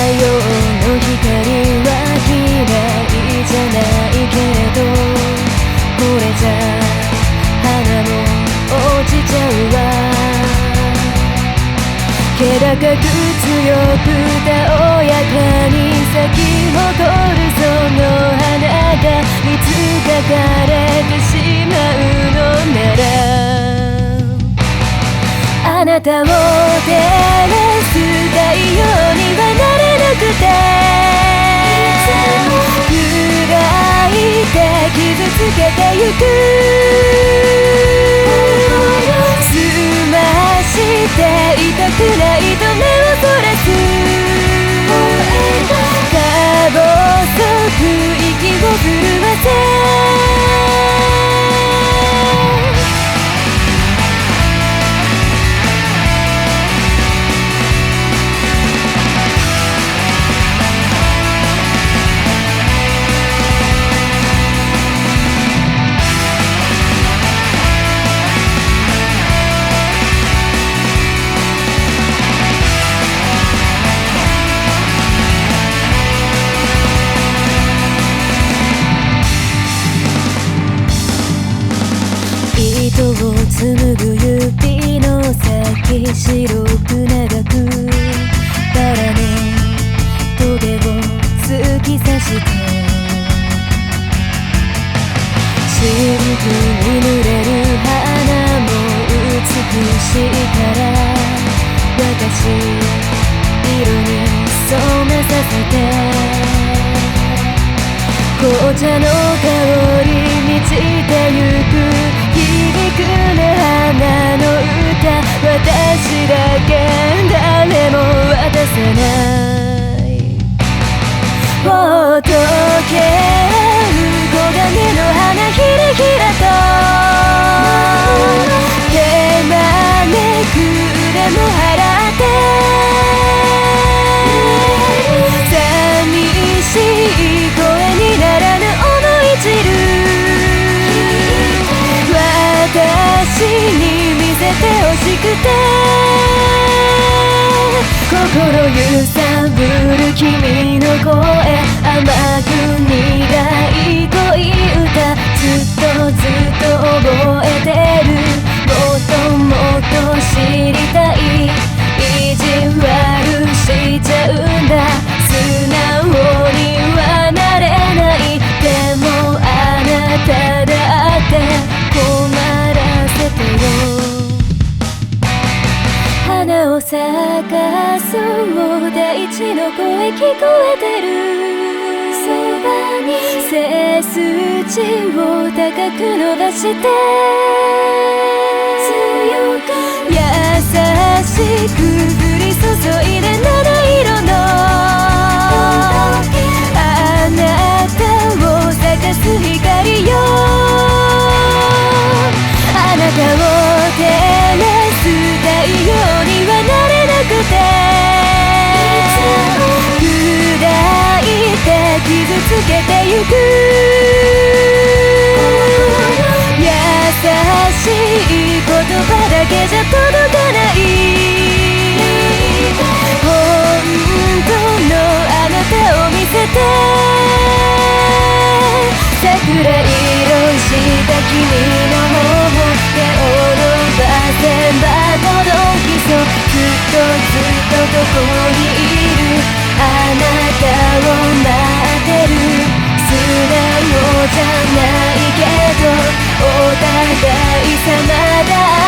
陽の光は嫌いじゃないけれど、これじゃ花も落ちちゃうわ。気高く強くたおやかに咲き誇るその花がいつか枯れてしまうのなら、あなたを照らす太陽にはなれなくて、砕いて傷つけてゆく、澄ましていたくないと目をそらす、か細く息を震わせ、糸を紡ぐ指の先、白く長くバラのトゲを突き刺して、シルクに濡れる花も美しいから、私色に染めさせて、紅茶の香り満ちてゆく、響くね花の歌、私だけ誰も渡せない。ほっとける黄金の花ひらひらと、手招く腕も払って、寂しい声にならぬ思い散る、私に見せてほしくて、心揺さぶる君の声、甘く苦い恋歌、ずっとずっと覚えてる、もっともっと知りたい、意地悪しちゃうんだ、素直にはなれない、でもあなただって困らせてよ。花を咲かそう大地の声聞こえてる、そばに背筋を高く伸ばして、強く優しく降り注いで七色のあなたを咲かす光よ、あなたを照らす太陽にはなれなくて、砕いて傷つけてゆく、優しい言葉だけじゃ届かない、本当のあなたを見せて、桜色した君の頬、手を伸ばせば届きそう、ずっとずっとどこにいる、あなたを待ってる、素直じゃないけどお互い様だ